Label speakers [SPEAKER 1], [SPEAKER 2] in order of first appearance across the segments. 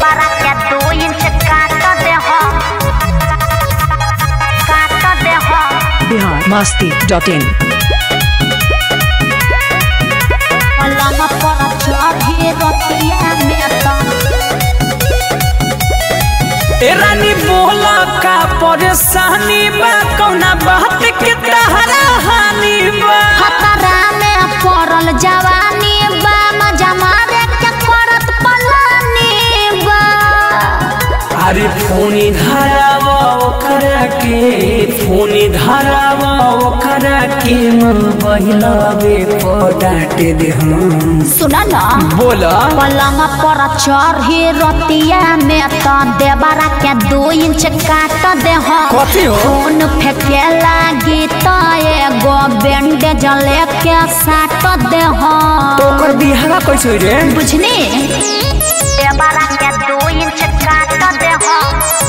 [SPEAKER 1] देवरा के 2 इंच काट दे हो
[SPEAKER 2] biharmasti.in
[SPEAKER 1] पलंग पर चढ़ी रतिया में तो
[SPEAKER 3] ए रानी बोला का परेशानी बा कौना बात के तहरा हानि बा
[SPEAKER 1] खतरा में पड़ल जवानी बा मजा मारे के पड़त पलानी बा
[SPEAKER 3] अरे फोनी धरावा ओकरा के फोनी धरावा ओकरा के मोबाइला बे डांट दे हम
[SPEAKER 1] सुना ना
[SPEAKER 3] बोला
[SPEAKER 1] पलंग पर चढ़ी रतिया में तो देवरा के 2 इंच काट दे हो
[SPEAKER 3] कथी हो
[SPEAKER 1] खून फेंके लागी तो एगो बैंडेज लेके साट दे हो
[SPEAKER 3] तो ओकर बिहारा कैसे होई रे
[SPEAKER 1] बुझनी देवरा के 2 इंच काट दे हो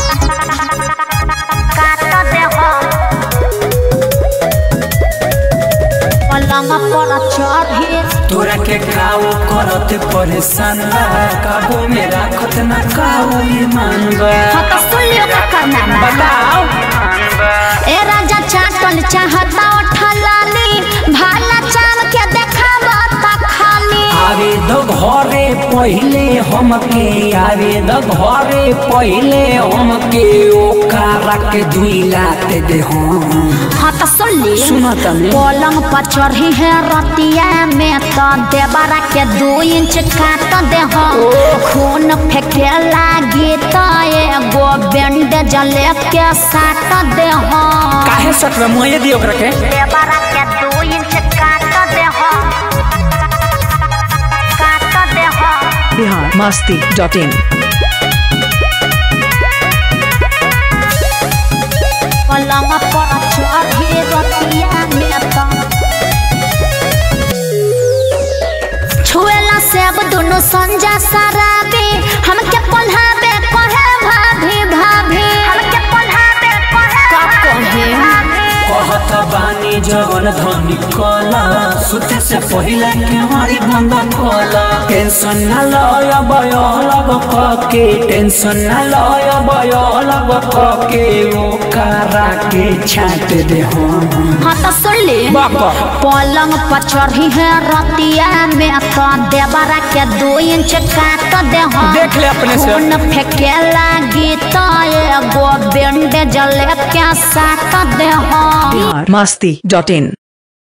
[SPEAKER 1] पलंग पर चढ़ी
[SPEAKER 3] तोरा के काऊ करत परेशान बा काबू में राखत ना काऊ ईमान बा
[SPEAKER 1] तो सुन लियो का करना ना
[SPEAKER 3] बताओ
[SPEAKER 1] ए राजा चाटल चाहता उठलानी भाला चाम के देखावा ता खाली
[SPEAKER 3] आवे द घरे पहिले हमके आवे द घरे पहिले हमके ओकरा के 2 लात दे हम
[SPEAKER 1] हाँ तो सुन ली
[SPEAKER 3] सुना तने
[SPEAKER 1] पलंग पर चढ़ी है रतिया में तो देवरा के 2 इंच काट दे हो खून फेंके लागी तो एगो बैंडेज लेके साट दे हो
[SPEAKER 3] काहे सकरा मोये दी ओकरा के
[SPEAKER 1] देवरा के 2 इंच काट दे हो
[SPEAKER 2] biharmasti.in
[SPEAKER 1] पलंग पर चढ़ी रतिया में तो छुएला सेब दोनों संजा सराबी हमके पल्हाबे कहे भाभी भाभी हमके पल्हाबे कहे
[SPEAKER 3] कहत बानी जवन धनी कला सुते से पहिले के हमारी बंदा खोला टेंशन ना लय बय लग के टेंशन ना लय बय लग के ओकरा के छाट दे हम
[SPEAKER 1] हाँ तो सुन ली
[SPEAKER 3] बाबा
[SPEAKER 1] पलंग पर चढ़ी है रतिया में तो देवरा के 2 इंच काट दे हो
[SPEAKER 3] देख ले अपने से
[SPEAKER 1] खून फेंके लागी तो एगो बैंडेज लेके साट दे हो
[SPEAKER 2] biharmasti.in